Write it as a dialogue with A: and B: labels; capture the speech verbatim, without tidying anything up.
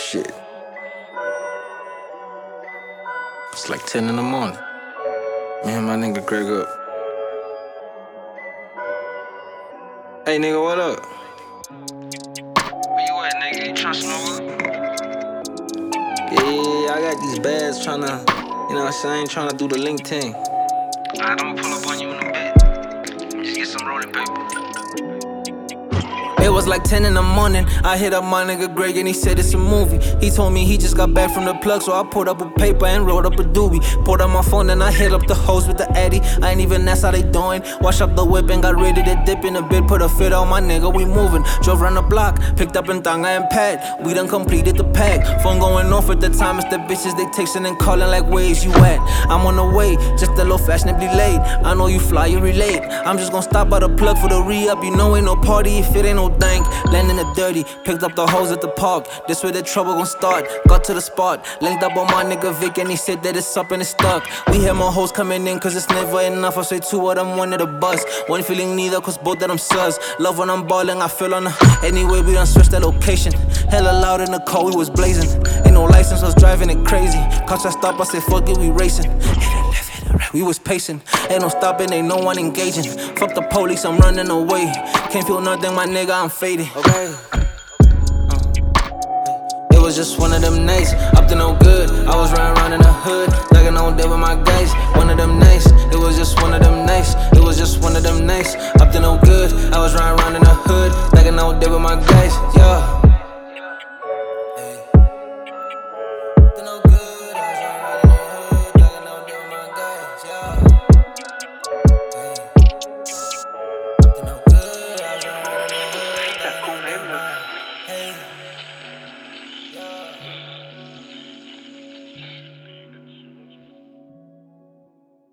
A: Shit. It's like ten in the morning. Me and my nigga Greg up. Hey nigga, what up?
B: Where you at, nigga? You tryna smoke?
A: Yeah, I got these bads tryna, you know what I'm saying, tryna do the link thing.
B: Alright, I'ma pull up on you in a bit. Just get some rolling paper.
C: It was like ten in the morning, I hit up my nigga Greg and he said it's a movie. He told me he just got back from the plug, so I pulled up a paper and wrote up a doobie. Pulled up my phone and I hit up the hoes with the addy. I ain't even asked how they doing. Wash up the whip and got ready to dip in a bit. Put a fit on my nigga, we moving. Drove around the block, picked up in Thanga and Pat. We done completed the pack. Phone going off at the time, it's the bitches they texting and calling like, where's you at? I'm on the way, just a little fashionably late. I know you fly, you relate. I'm just gonna stop by the plug for the re-up. You know ain't no party if it ain't no thing. Land in the dirty, picked up the hoes at the park. This where the trouble gon' start. Got to the spot, linked up on my nigga Vic and he said that it's up and it's stuck. We had more hoes coming in cause it's never enough. I say two of them, one of the bus. One feeling neither cause both of them sus. Love when I'm ballin', I feel on the. Anyway, we done switched that location. Hella loud in the car, we was blazing. Ain't no license, was driving it crazy. Cops I stop, I said fuck it, we racing. We was pacing, ain't no stopping, ain't no one engaging. Fuck the police, I'm running away. Can't feel nothing, my nigga, I'm faded. Okay. Uh, it was just one of them nights, up to no good. I was running around in the hood, like I know there with my guys. One of them nights, it was just one of them nights. It was just one of them nights, up to no good. I was running around in the hood, like I know there with my guys.